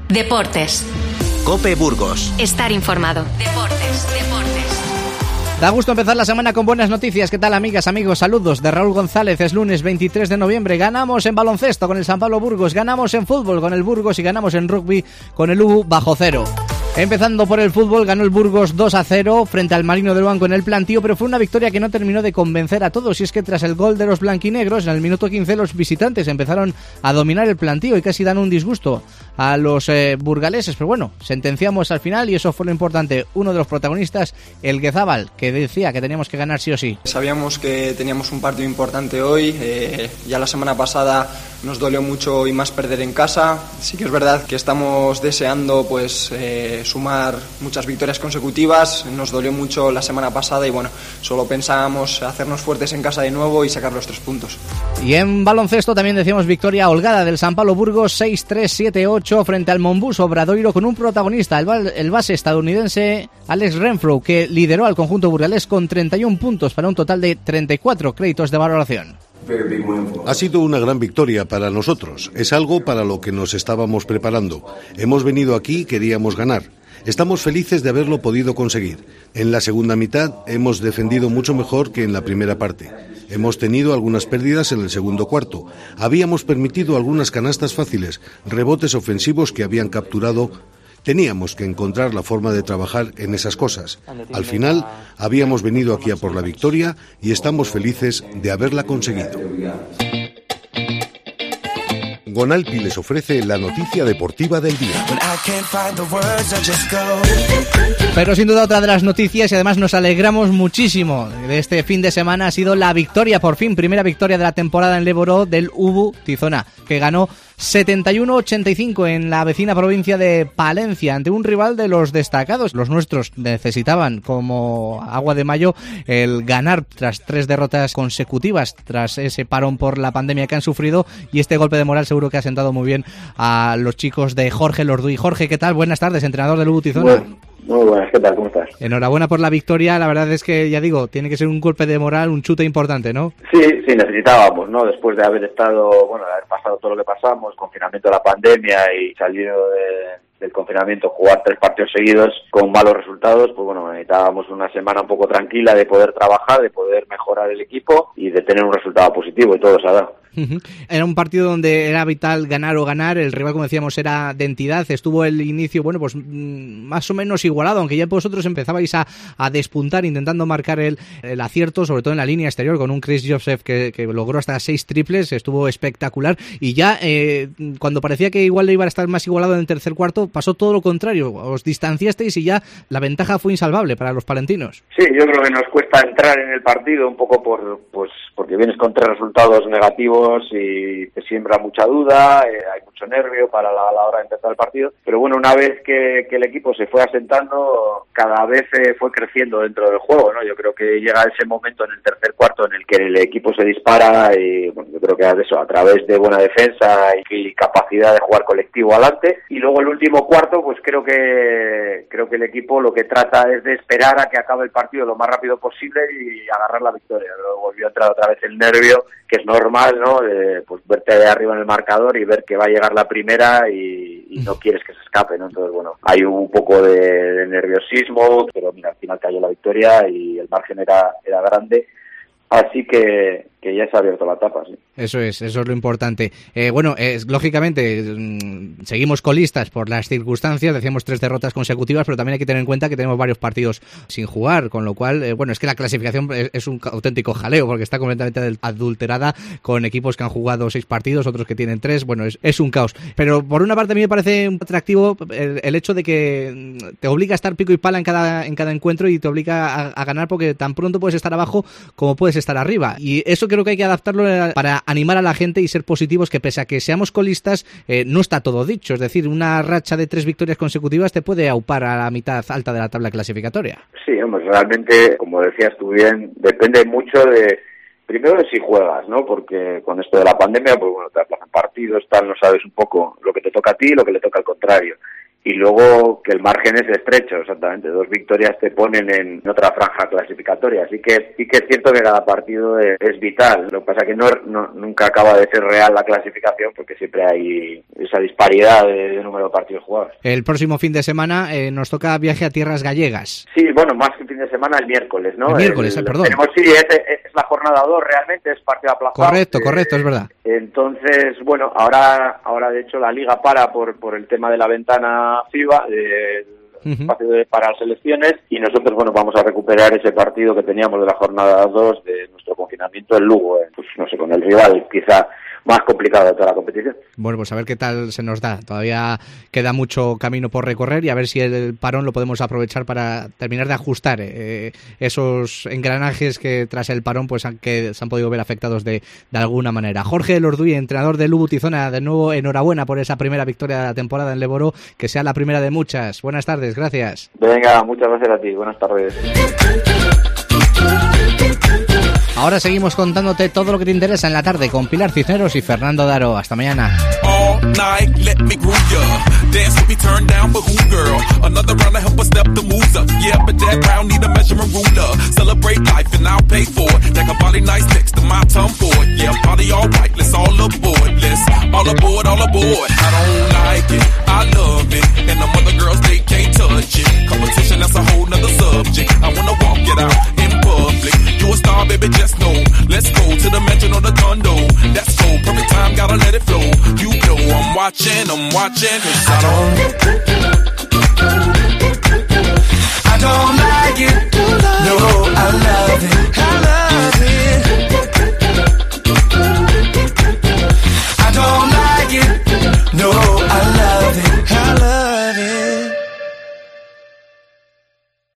Deportes. COPE Burgos. Estar informado. Deportes. Da gusto empezar la semana con buenas noticias. ¿Qué tal, amigas, amigos? Saludos de Raúl González. Es lunes 23 de noviembre. Ganamos en baloncesto con el San Pablo Burgos, ganamos en fútbol con el Burgos y ganamos en rugby con el UBU bajo cero. Empezando por el fútbol, ganó el Burgos 2-0 frente al Marino del Banco en el plantío, pero fue una victoria que no terminó de convencer a todos, y es que tras el gol de los blanquinegros, en el minuto 15 los visitantes empezaron a dominar el plantío y casi dan un disgusto a los burgaleses, pero bueno, sentenciamos al final y eso fue lo importante. Uno de los protagonistas, el Guezábal, que decía que teníamos que ganar sí o sí. Sabíamos que teníamos un partido importante hoy, ya la semana pasada nos dolió mucho y más perder en casa. Sí que es verdad que estamos deseando pues sumar muchas victorias consecutivas. Nos dolió mucho la semana pasada y bueno, solo pensábamos hacernos fuertes en casa de nuevo y sacar los 3 puntos. Y en baloncesto también decíamos victoria holgada del San Pablo Burgos 6-3-7-8 frente al Monbus Obradoiro, con un protagonista, el base estadounidense Alex Renfro, que lideró al conjunto burgalés con 31 puntos para un total de 34 créditos de valoración. Ha sido una gran victoria para nosotros, es algo para lo que nos estábamos preparando. Hemos venido aquí y queríamos ganar. Estamos felices de haberlo podido conseguir. En la segunda mitad hemos defendido mucho mejor que en la primera parte. Hemos tenido algunas pérdidas en el segundo cuarto. Habíamos permitido algunas canastas fáciles, rebotes ofensivos que habían capturado. Teníamos que encontrar la forma de trabajar en esas cosas. Al final, habíamos venido aquí a por la victoria y estamos felices de haberla conseguido. Gonalpi les ofrece la noticia deportiva del día. Pero sin duda otra de las noticias, y además nos alegramos muchísimo de este fin de semana, ha sido la victoria, por fin, primera victoria de la temporada en Levoró del UBU Tizona, que ganó 71-85 en la vecina provincia de Palencia ante un rival de los destacados. Los nuestros necesitaban como agua de mayo el ganar tras 3 derrotas consecutivas, tras ese parón por la pandemia que han sufrido, y este golpe de moral seguro que ha sentado muy bien a los chicos de Jorge Lorduy. Jorge, ¿qué tal? Buenas tardes, entrenador del UBU Tizona. Muy buenas, ¿qué tal? ¿Cómo estás? Enhorabuena por la victoria, la verdad es que, ya digo, tiene que ser un golpe de moral, un chute importante, ¿no? Sí, necesitábamos, ¿no? Después de haber estado, de haber pasado todo lo que pasamos, confinamiento de la pandemia y salido del confinamiento, jugar 3 partidos seguidos con malos resultados, pues bueno, necesitábamos una semana un poco tranquila de poder trabajar, de poder mejorar el equipo y de tener un resultado positivo, y todo se ha dado. Era un partido donde era vital ganar o ganar, el rival, como decíamos, era de entidad, estuvo el inicio, pues más o menos igualado, aunque ya vosotros empezabais a despuntar intentando marcar el acierto, sobre todo en la línea exterior, con un Chris Joseph que logró hasta 6 triples, estuvo espectacular, y ya cuando parecía que igual le iba a estar más igualado en el tercer cuarto, pasó todo lo contrario, os distanciasteis y ya la ventaja fue insalvable para los palentinos. Sí, yo creo que nos cuesta entrar en el partido un poco porque vienes con 3 resultados negativos y te siembra mucha duda, hay mucho nervio para la hora de empezar el partido, pero bueno, una vez que el equipo se fue asentando, cada vez fue creciendo dentro del juego, ¿no? Yo creo que llega ese momento en el tercer cuarto en el que el equipo se dispara y bueno, yo creo que a través de buena defensa y capacidad de jugar colectivo adelante, y luego el último cuarto, pues creo que el equipo lo que trata es de esperar a que acabe el partido lo más rápido posible y agarrar la victoria. Luego volvió a entrar otra vez el nervio, que es normal, ¿no? Pues verte de arriba en el marcador y ver que va a llegar la primera y no quieres que se escape, ¿no? Entonces, bueno, hay un poco de nerviosismo, pero mira, al final cayó la victoria y el margen era grande, así que ya se ha abierto la tapa, sí. Eso es lo importante. Lógicamente, seguimos colistas por las circunstancias, decíamos 3 derrotas consecutivas, pero también hay que tener en cuenta que tenemos varios partidos sin jugar, con lo cual, es que la clasificación es un auténtico jaleo, porque está completamente adulterada, con equipos que han jugado 6 partidos, otros que tienen 3, es un caos. Pero por una parte a mí me parece un atractivo el hecho de que te obliga a estar pico y pala en cada encuentro y te obliga a ganar, porque tan pronto puedes estar abajo como puedes estar arriba, y eso creo que hay que adaptarlo para animar a la gente y ser positivos, que pese a que seamos colistas, no está todo dicho. Es decir, una racha de 3 victorias consecutivas te puede aupar a la mitad alta de la tabla clasificatoria. Sí, realmente, como decías tú bien, depende mucho primero de si juegas, ¿no? Porque con esto de la pandemia, pues bueno, te aplazan partidos, no sabes un poco lo que te toca a ti y lo que le toca al contrario. y luego que el margen es estrecho, exactamente. 2 victorias te ponen en otra franja clasificatoria, así que sí que es cierto que cada partido es vital. Lo que pasa es que nunca acaba de ser real la clasificación porque siempre hay esa disparidad de número de partidos jugados. El próximo fin de semana nos toca viaje a tierras gallegas. Sí, bueno, más que fin de semana, el miércoles, ¿no? El miércoles, perdón. Es la jornada 2 realmente, es partido aplazado. Correcto, es verdad. Entonces, bueno, ahora de hecho la Liga para por el tema de la ventana FIBA, para las elecciones, y nosotros, bueno, vamos a recuperar ese partido que teníamos de la jornada 2 de nuestro confinamiento en Lugo, pues no sé, con el rival quizá más complicado de toda la competición. Bueno, pues a ver qué tal se nos da. Todavía queda mucho camino por recorrer y a ver si el parón lo podemos aprovechar para terminar de ajustar esos engranajes que tras el parón pues se han podido ver afectados de alguna manera. Jorge Elorduy, entrenador de Lugo Tizona, de nuevo enhorabuena por esa primera victoria de la temporada en Levoró, que sea la primera de muchas. Buenas tardes, gracias. Venga, muchas gracias a ti, buenas tardes. Ahora seguimos contándote todo lo que te interesa en la tarde con Pilar Cisneros y Fernando Daro. Hasta mañana. You a star, baby, just know. Let's go to the mansion or the condo. That's so perfect time, gotta let it flow. You know I'm watching, cause I don't like it. No, I love